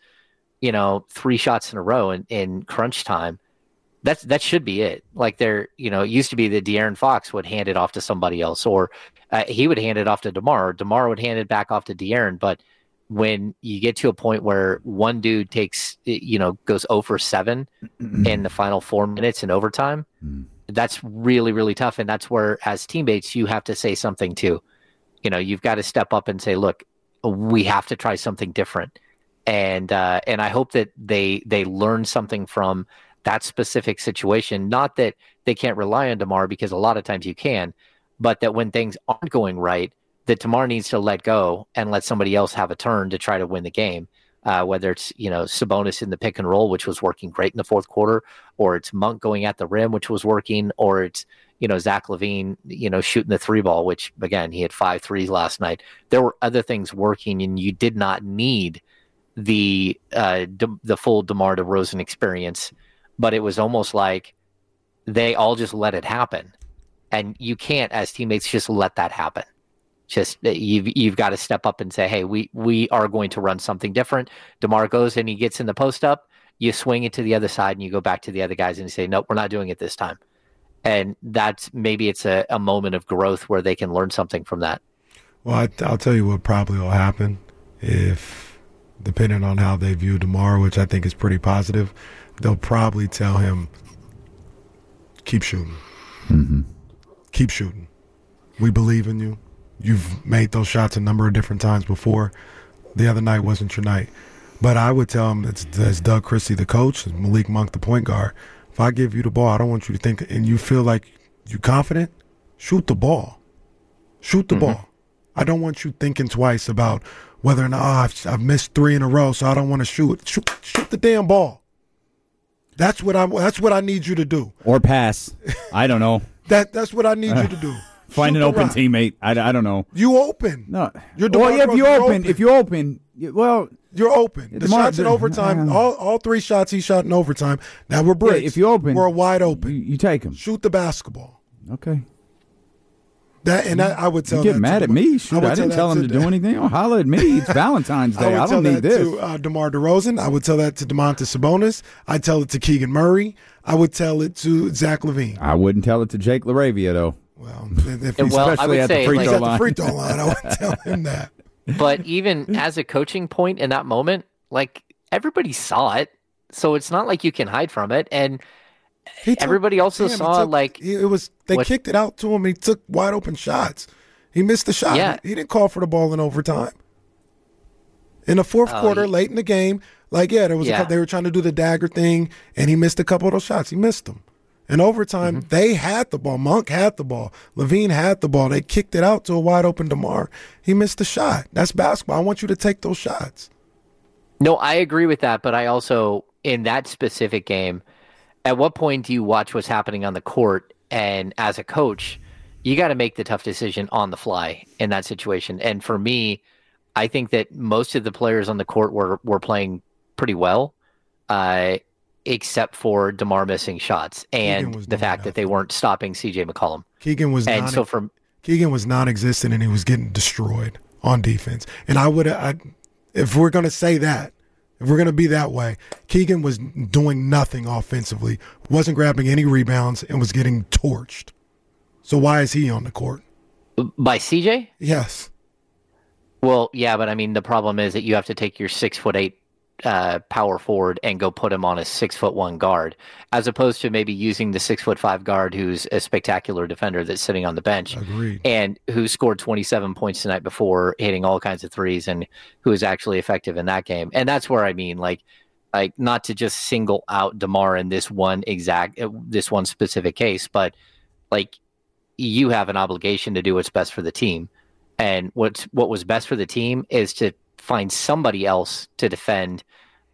3 shots in a row in crunch time, that should be it. It used to be that De'Aaron Fox would hand it off to somebody else, or he would hand it off to DeMar, or DeMar would hand it back off to De'Aaron. But when you get to a point where one dude goes 0 for 7 in the final 4 minutes in overtime, that's really, really tough. And that's where, as teammates, you have to say something too. You've got to step up and say, look, we have to try something different. And I hope that they learn something from that specific situation. Not that they can't rely on DeMar, because a lot of times you can, but that when things aren't going right, that DeMar needs to let go and let somebody else have a turn to try to win the game. Whether it's, Sabonis in the pick and roll, which was working great in the fourth quarter, or it's Monk going at the rim, which was working, or it's, Zach LaVine, shooting the 3-ball, which again, he had 5 threes last night. There were other things working, and you did not need the full DeMar DeRozan experience, but it was almost like they all just let it happen. And you can't, as teammates, just let that happen. Just you've got to step up and say, hey, we are going to run something different. DeMar goes and he gets in the post up, you swing it to the other side and you go back to the other guys and say, nope, we're not doing it this time. And maybe it's a moment of growth where they can learn something from that. Well, I'll tell you what probably will happen if, depending on how they view DeMar, which I think is pretty positive, they'll probably tell him, keep shooting. Mm-hmm. Keep shooting. We believe in you. You've made those shots a number of different times before. The other night wasn't your night. But I would tell him, as Doug Christie, the coach, Malik Monk, the point guard, if I give you the ball, I don't want you to think, and you feel like you're confident, shoot the ball. Shoot the ball. I don't want you thinking twice about whether or not, I've missed 3 in a row, so I don't want to shoot. Shoot the damn ball. That's what I need you to do. Or pass. I don't know. That's what I need you to do. Find an open teammate. I don't know. You open. No. You're if you open, well, you're open. The shots in overtime, all 3 shots he shot in overtime. Now we're bricks. Yeah, if you open, we're wide open. You take them. Shoot the basketball. Okay. I would tell you get mad at me. Shoot, I didn't tell him to do anything. Oh, holla at me. It's Valentine's Day. I don't need this. I would tell that to DeMar DeRozan. I would tell that to Domantas Sabonis. I'd tell it to Keegan Murray. I would tell it to Zach LaVine. I wouldn't tell it to Jake LaRavia, though. Well, especially at the free throw line. I would tell him that. But even as a coaching point in that moment, like, everybody saw it, so it's not like you can hide from it. And everybody also saw they kicked it out to him. He took wide open shots. He missed the shot. Yeah. He didn't call for the ball in overtime. In the fourth quarter, late in the game, there was they were trying to do the dagger thing, and he missed a couple of those shots. He missed them. In overtime, they had the ball. Monk had the ball. LaVine had the ball. They kicked it out to a wide open DeMar. He missed the shot. That's basketball. I want you to take those shots. No, I agree with that, but I also, in that specific game, at what point do you watch what's happening on the court? And as a coach, you got to make the tough decision on the fly in that situation. And for me, I think that most of the players on the court were playing pretty well, except for DeMar missing shots and the fact that they weren't stopping CJ McCollum. Keegan was non-existent, and he was getting destroyed on defense. And if we're going to say that, if we're going to be that way, Keegan was doing nothing offensively, wasn't grabbing any rebounds, and was getting torched. So why is he on the court? By CJ? Yes. Well, yeah, but I mean, the problem is that you have to take your 6'8" power forward and go put him on a 6'1" guard, as opposed to maybe using the 6'5" guard who's a spectacular defender that's sitting on the bench. Agreed. And who scored 27 points the night before, hitting all kinds of threes, and who is actually effective in that game. And that's where I mean, like not to just single out DeMar in this one specific case, but like, you have an obligation to do what's best for the team. And what was best for the team is to find somebody else to defend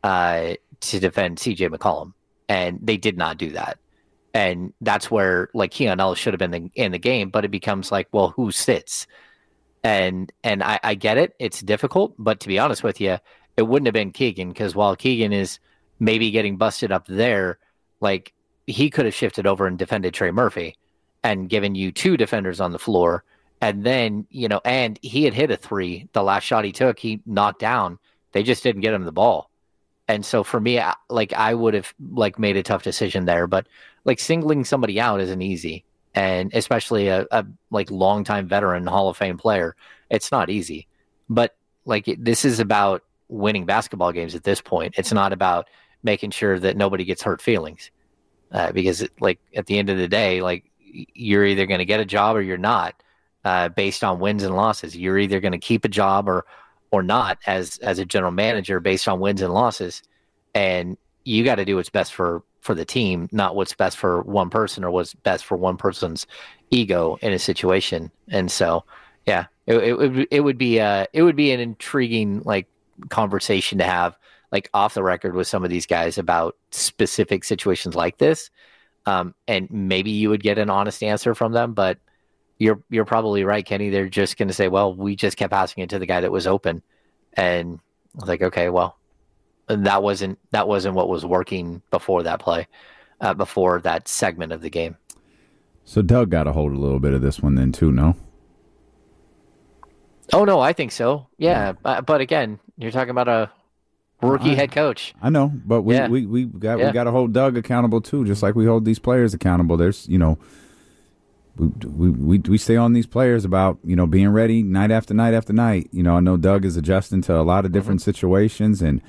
CJ McCollum, and they did not do that. And that's where, like, Keon Ellis should have been in the game, but it becomes like, well, who sits? And I get it, it's difficult, but to be honest with you, it wouldn't have been Keegan, because while Keegan is maybe getting busted up there, like, he could have shifted over and defended Trey Murphy and given you 2 defenders on the floor. And then, and he had hit a 3. The last shot he took, he knocked down. They just didn't get him the ball. And so for me, I would have made a tough decision there, but singling somebody out isn't easy. And especially a longtime veteran Hall of Fame player, it's not easy. But this is about winning basketball games at this point. It's not about making sure that nobody gets hurt feelings. Because at the end of the day, you're either going to get a job or you're not. Based on wins and losses, you're either going to keep a job or not as a general manager based on wins and losses, and you got to do what's best for the team, not what's best for one person or what's best for one person's ego in a situation. And so, yeah, it would be an intriguing conversation to have off the record with some of these guys about specific situations like this. And maybe you would get an honest answer from them, but you're probably right, Kenny. They're just going to say, well, we just kept passing it to the guy that was open. And I was like, okay, well, that wasn't what was working before that play, before that segment of the game. So Doug got a hold a little bit of this one then too, no? Oh, no, I think so. Yeah. But again, you're talking about a rookie head coach. I know, but we got to hold Doug accountable too, just like we hold these players accountable. There's, we stay on these players about, being ready night after night after night. I know Doug is adjusting to a lot of different situations, and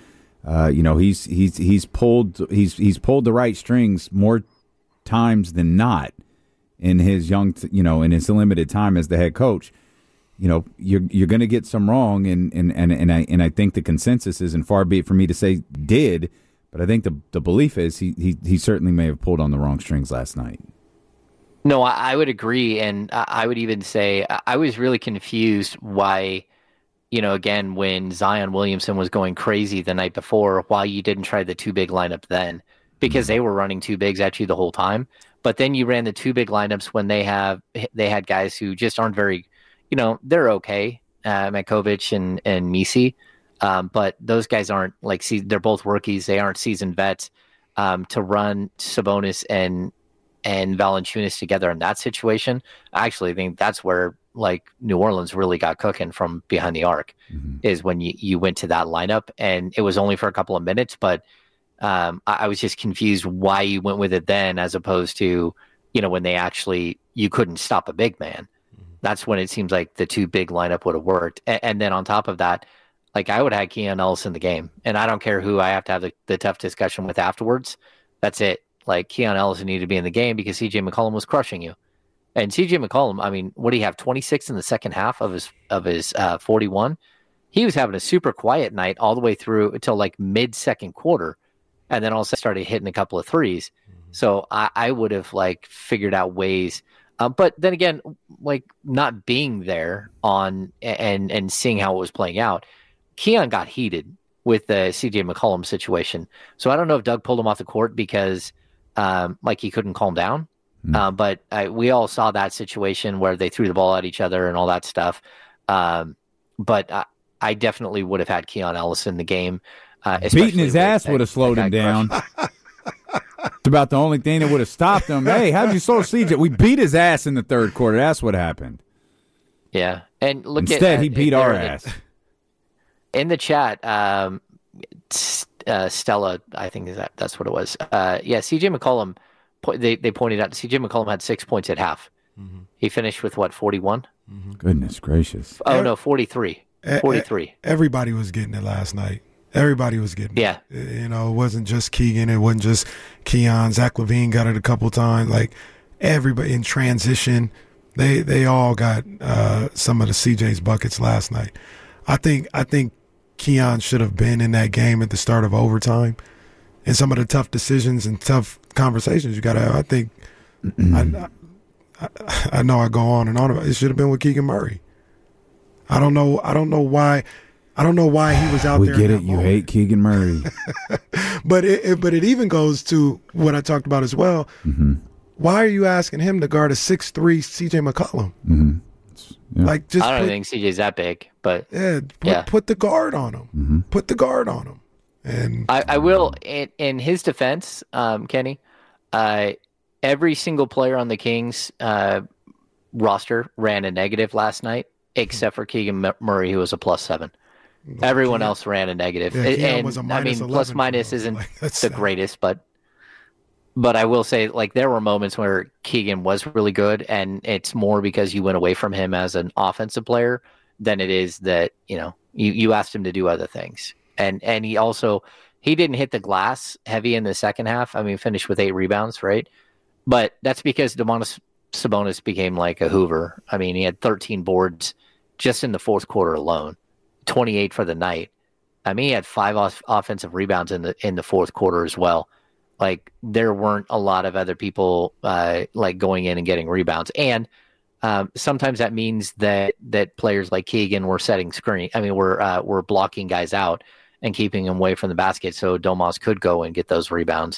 he's pulled the right strings more times than not in his in his limited time as the head coach. You're going to get some wrong, and I think the consensus is, and far be it for me to say did, but I think the belief is he certainly may have pulled on the wrong strings last night. No, I would agree, and I would even say I was really confused why, again, when Zion Williamson was going crazy the night before, why you didn't try the two big lineup then, because they were running two bigs at you the whole time. But then you ran the two big lineups when they had guys who just aren't very, they're okay, Matkovic and Misi, but those guys aren't they're both rookies. They aren't seasoned vets. To run Sabonis and Valanciunas together in that situation, I actually think that's where New Orleans really got cooking from behind the arc, is when you went to that lineup, and it was only for a couple of minutes, but I was just confused why you went with it then, as opposed to, when you couldn't stop a big man. That's when it seems like the two big lineup would have worked. And then on top of that, I would have had Keon Ellis in the game, and I don't care who I have to have the tough discussion with afterwards. That's it. Keon Ellis needed to be in the game because CJ McCollum was crushing you. And CJ McCollum, I mean, what do you have, 26 in the second half of his 41? He was having a super quiet night all the way through until mid-second quarter, and then all of a sudden started hitting a couple of threes. So I would have figured out ways. But then again, not being there and seeing how it was playing out, Keon got heated with the CJ McCollum situation. So I don't know if Doug pulled him off the court because he couldn't calm down. But we all saw that situation where they threw the ball at each other and all that stuff. But I definitely would have had Keon Ellis in the game. Beating his ass would have slowed him down. It's about the only thing that would have stopped him. Hey, how'd you slow CJ? We beat his ass in the third quarter. That's what happened. Yeah. And instead, he beat our ass. In the chat, Stella, I think that's what it was. CJ McCollum, they pointed out CJ McCollum had 6 points at half. He finished with 41? Goodness gracious. Oh, no, 43. 43. Everybody was getting it last night. Everybody was getting it. Yeah. It wasn't just Keegan. It wasn't just Keon. Zach LaVine got it a couple times. Everybody in transition, they all got some of the CJ's buckets last night. I think Keon should have been in that game at the start of overtime, and some of the tough decisions and tough conversations you got to have. I think I know I go on and on about it. It should have been with Keegan Murray. I don't know why he was out there. We get it. You hate Keegan Murray. but it even goes to what I talked about as well. Why are you asking him to guard a 6'3" CJ McCollum? Yeah. I don't think CJ's that big, but put the guard on him. Put the guard on him. And I will, in his defense, Kenny, every single player on the Kings roster ran a negative last night, except for Keegan Murray, who was a +7. Everyone else ran a negative. And was a -11 plus minus isn't the greatest, but I will say, there were moments where Keegan was really good, and it's more because you went away from him as an offensive player than it is that, you asked him to do other things. And he didn't hit the glass heavy in the second half. I mean, finished with 8 rebounds, right? But that's because Domantas Sabonis became like a Hoover. I mean, he had 13 boards just in the fourth quarter alone, 28 for the night. I mean, he had 5 offensive rebounds in the fourth quarter as well. There weren't a lot of other people going in and getting rebounds. And sometimes that means that players like Keegan were setting screen. I mean, we're blocking guys out and keeping them away from the basket so Domas could go and get those rebounds.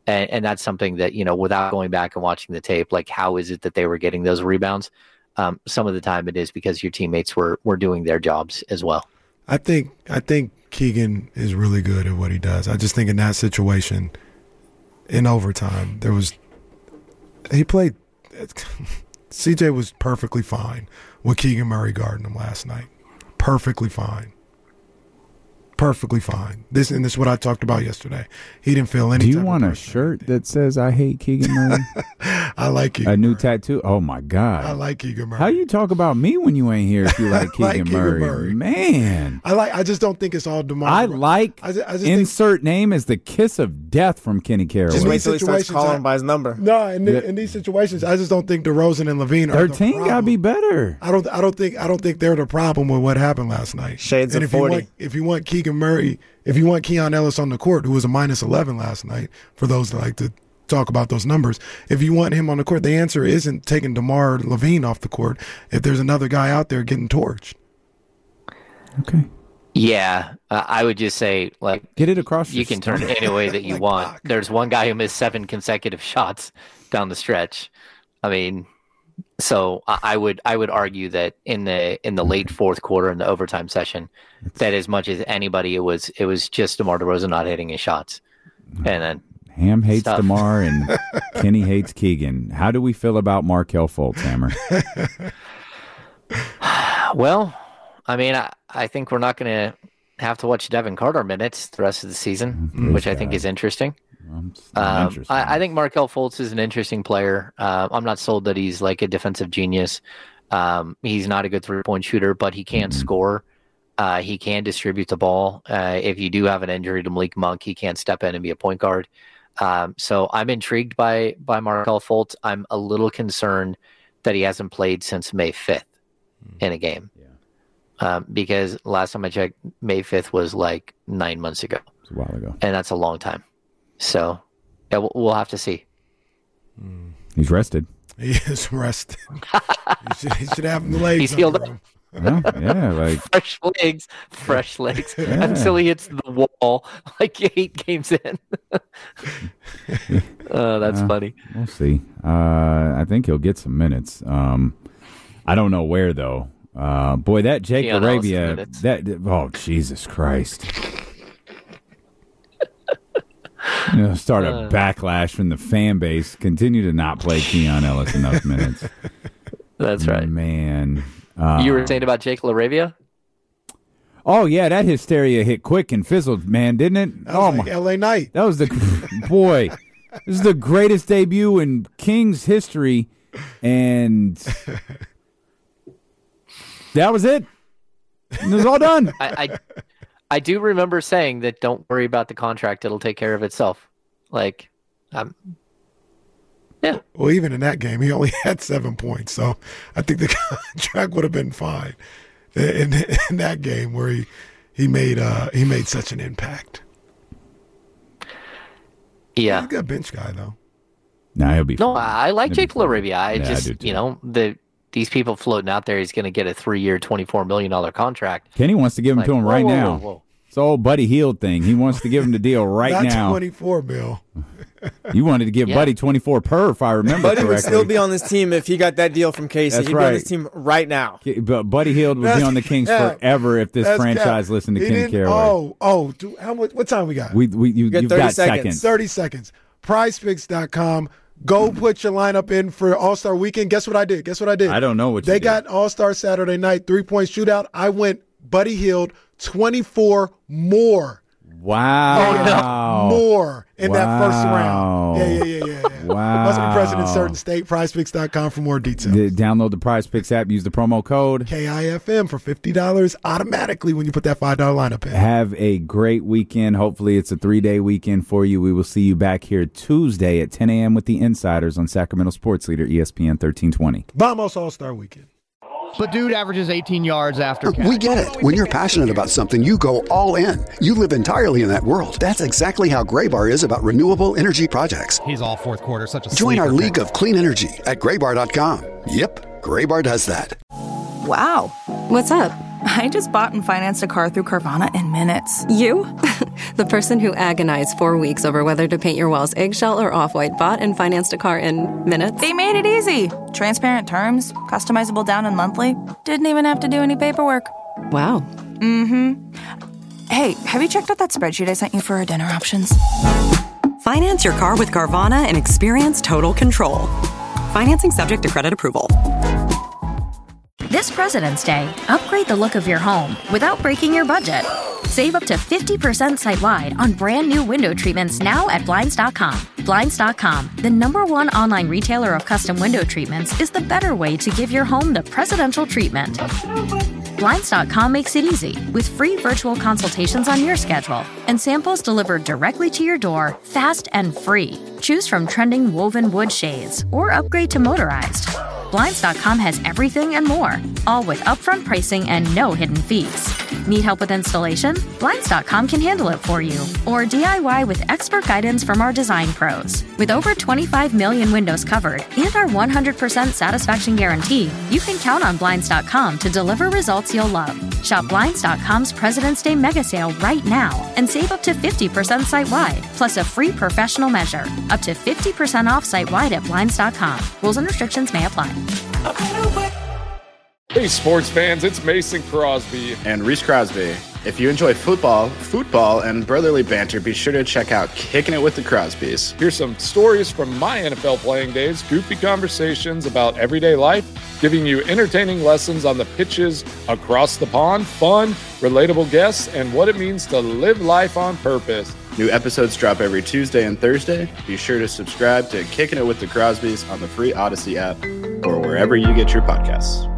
And that's something that, without going back and watching the tape, like how is it that they were getting those rebounds? Some of the time it is because your teammates were doing their jobs as well. I think Keegan is really good at what he does. I just think in that situation, in overtime, he played. CJ was perfectly fine with Keegan Murray guarding him last night. Perfectly fine. Perfectly fine. This is what I talked about yesterday. He didn't feel any. Do you want a shirt that says "I hate Keegan Murray"? I like Keegan. A new tattoo. Oh my God! I like Keegan Murray. How you talk about me when you ain't here? If you like Keegan Murray, man. I just don't think it's all DeMar. I just insert think, name as the kiss of death from Kenny Caraway. Just wait till he starts calling him by his number. No, in these situations, I just don't think DeRozan and LaVine are 13 gotta be better. I don't think they're the problem with what happened last night. Shades of 40. If you want Keegan Murray. If you want Keon Ellis on the court, who was a -11 last night, for those that like to talk about those numbers, if you want him on the court, the answer isn't taking DeMar LaVine off the court if there's another guy out there getting torched. Okay. Yeah, I would just say, like, get it across. You can turn it any way that you want. There's one guy who missed 7 consecutive shots down the stretch. I mean, so I would argue that in the late fourth quarter in the overtime session, that as much as anybody, it was just DeMar DeRozan not hitting his shots, and then Ham hates DeMar and Kenny hates Keegan. How do we feel about Markelle Fultz, Hammer? Well, I mean, I think we're not going to have to watch Devin Carter minutes the rest of the season, which I think is interesting. I think Markelle Fultz is an interesting player. I'm not sold that he's like a defensive genius. He's not a good 3-point shooter, but he can score. He can distribute the ball. If you do have an injury to Malik Monk, he can step in and be a point guard. So I'm intrigued by Markelle Fultz. I'm a little concerned that he hasn't played since May 5th in a game. Because last time I checked, May 5th was like 9 months ago. It's a while ago. And that's a long time. So yeah, we'll have to see. He's rested. He is rested. he should have the legs. He's healed up. Yeah, like fresh legs until he hits the wall like 8 games in. That's funny. We'll see. I think he'll get some minutes. I don't know where though. Boy, that Jake Arabia. Jesus Christ. Start a backlash from the fan base. Continue to not play Keon Ellis enough minutes. That's right, man. You were saying about Jake LaRavia? Oh yeah, that hysteria hit quick and fizzled, man, didn't it? That was like LA Knight. That was the boy. This is the greatest debut in Kings history, and that was it. It was all done. I do remember saying that don't worry about the contract; it'll take care of itself. Like, yeah. Well, even in that game, he only had 7 points, so I think the contract would have been fine in that game where he made such an impact. Yeah, he's a good bench guy though. Nah, he'll be. No, fine. I like Jake LaRavia. I just these people floating out there, he's going to get a 3-year, $24 million contract. Kenny wants to give him to him right now. Whoa. It's the old Buddy Hield thing. He wants to give him the deal right now. 24 mil. You wanted to give Buddy 24 per, if I remember correctly. Buddy would still be on this team if he got that deal from Casey. That's He'd be on this team right now. But Buddy Hield would be on the Kings forever if this franchise listened to Kenny Caraway. Dude, what time we got? You've got seconds. 30 seconds. PrizePicks.com. Go put your lineup in for All-Star Weekend. Guess what I did? I don't know what you did. They got All-Star Saturday night 3-point shootout. I went Buddy Hield 24 more. Wow. More in that first round. Yeah. Wow. Must be present in certain state. PrizePicks.com for more details. Download the PrizePicks app. Use the promo code KIFM for $50 automatically when you put that $5 lineup in. Have a great weekend. Hopefully it's a 3-day weekend for you. We will see you back here Tuesday at 10 a.m. with the Insiders on Sacramento Sports Leader ESPN 1320. Vamos All-Star Weekend. But dude averages 18 yards after catch. We get it. When you're passionate about something, you go all in. You live entirely in that world. That's exactly how Graybar is about renewable energy projects. He's all fourth quarter, such a Join our league of clean energy at Graybar.com. Yep, Graybar does that. Wow. What's up? I just bought and financed a car through Carvana in minutes. You? The person who agonized 4 weeks over whether to paint your walls eggshell or off-white bought and financed a car in minutes. They made it easy. Transparent terms, customizable down and monthly. Didn't even have to do any paperwork. Wow. Mm-hmm. Hey, have you checked out that spreadsheet I sent you for our dinner options? Finance your car with Carvana and experience total control. Financing subject to credit approval. This President's Day, upgrade the look of your home without breaking your budget. Save up to 50% site-wide on brand new window treatments now at Blinds.com. Blinds.com, the #1 online retailer of custom window treatments, is the better way to give your home the presidential treatment. Blinds.com makes it easy with free virtual consultations on your schedule and samples delivered directly to your door, fast and free. Choose from trending woven wood shades or upgrade to motorized. Blinds.com has everything and more, all with upfront pricing and no hidden fees. Need help with installation? Blinds.com can handle it for you. Or DIY with expert guidance from our design pros. With over 25 million windows covered and our 100% satisfaction guarantee, you can count on Blinds.com to deliver results you'll love. Shop Blinds.com's President's Day mega sale right now and save up to 50% site-wide, plus a free professional measure. Up to 50% off site-wide at Blinds.com. Rules and restrictions may apply. Hey, sports fans, it's Mason Crosby. And Reese Crosby. If you enjoy football, and brotherly banter, be sure to check out Kicking It with the Crosbys. Here's some stories from my NFL playing days, goofy conversations about everyday life, giving you entertaining lessons on the pitches across the pond, fun, relatable guests, and what it means to live life on purpose. New episodes drop every Tuesday and Thursday. Be sure to subscribe to Kicking It with the Crosbys on the free Odyssey app or wherever you get your podcasts.